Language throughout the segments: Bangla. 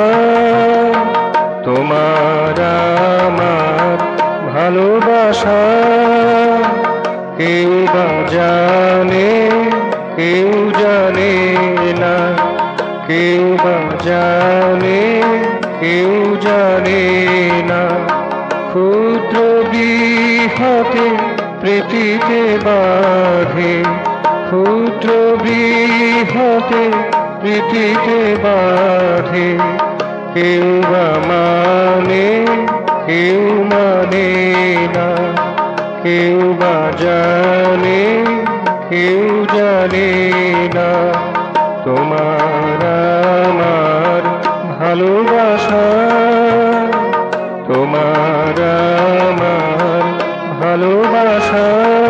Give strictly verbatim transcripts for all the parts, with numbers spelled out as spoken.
তোমার আমার ভালোবাসা কেউ বা জানে কেউ জানে না, কেউ বা জানে কেউ জানে না। ক্ষুদ্র বৃহতে প্রীতিতে বাঁধে, ক্ষুদ্র বৃহতে প্রীতিতে বাঁধে। কেউ বা মানে কেউ মানে না, কেউ বা জানে কেউ জানে না। তোমার আমার ভালোবাসা, তোমার আমার ভালোবাসা।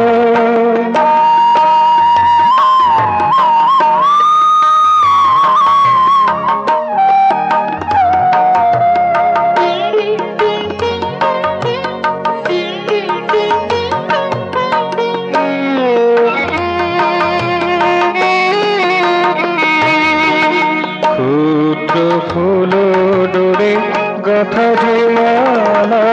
ক্ষুদ্র ফুল ডোরে গাথা যে মালা,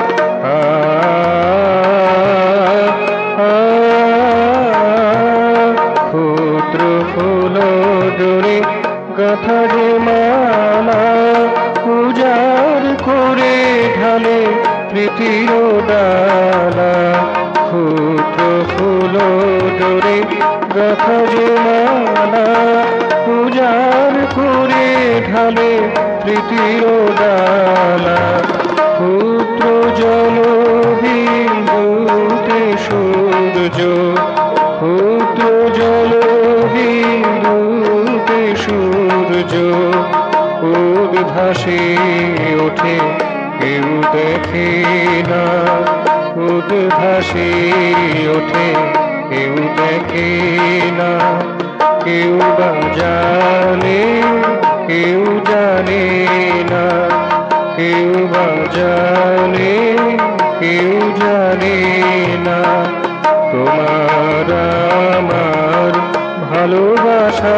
ক্ষুদ্র ফুল ডোরে গাথা যে মালা, উজাড় করে ঢালে প্রীতির ডালা। ক্ষুদ্র ফুল ডোরে গাথা যে মালা, উজাড় করে ঢালে প্রীতির ডালা। ক্ষুদ্র জল বিন্দুতে সূর্য, ক্ষুদ্র জল বিন্দুতে সূর্য উদ্ভাসে ওঠে কেউ দেখে না, উদ্ভাসে ওঠে কেউ দেখে না। কেউ বা জানে কেউ জানে না, কেউ বা জানে কেউ জানে না। তোমার আমার ভালোবাসা,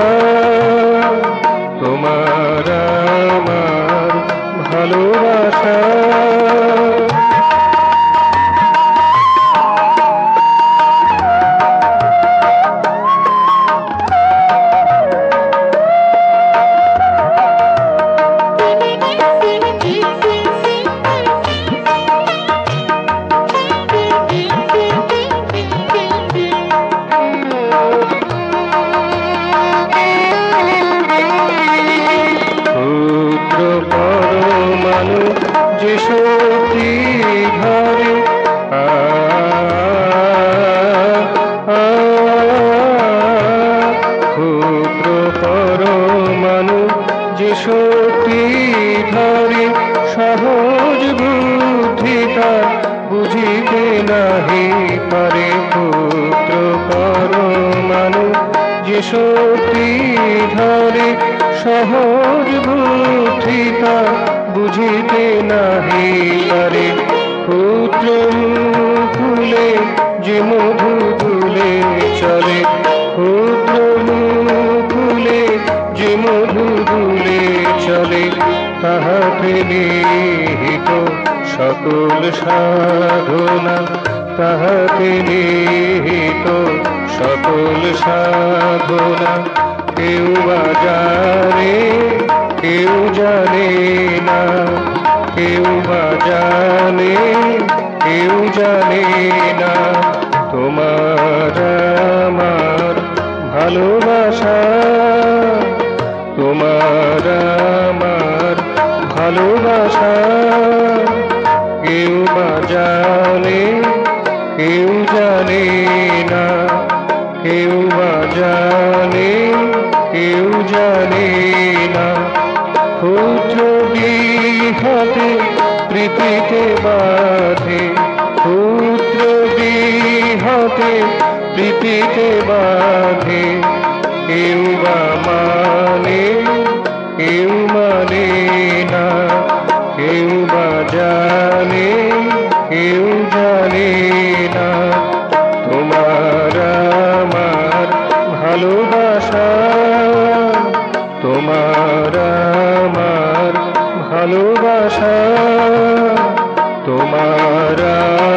তোমার আমার ভালোবাসা। যে শক্তি ধরে ক্ষুদ্র পরমাণু, যে শক্তি ধরে সহজ বুদ্ধিতা বুঝিতে নাহি পারে। ক্ষুদ্র পরমাণু, যে শক্তি ধরে সহজ বুদ্ধিতা বুঝিতে নাহি পারে। ক্ষুদ্র মুকুলে যে মধু দুলে চলে, ক্ষুদ্র মুকুলে যে মধু দুলে চলে, তাহাতে নিহিত সকল সাধনা, তাহাতে নিহিত সকল সাধনা। কেউ বা জানে কেউ জানে না, কেউ বা জানে কেউ জানে না। তোমার আমার ভালোবাসা, তোমার আমার ভালোবাসা। কেউ বা জানে কেউ জানে না, কেউ বা জানে কেউ জানে না। ক্ষুদ্র বৃহতে প্রীতিতে বাঁধে, ক্ষুদ্র বৃহতে প্রীতিতে বাঁধে। কেউ বা মানে কেউ মানে না, কেউ বা জানে কেউ জানে না। তোমার আমার ভালোবাসা, তোমার আমার ভালোবাসা তোমার